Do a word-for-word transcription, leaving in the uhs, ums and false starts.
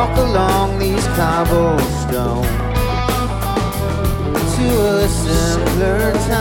walk along these cobblestones to a simpler time.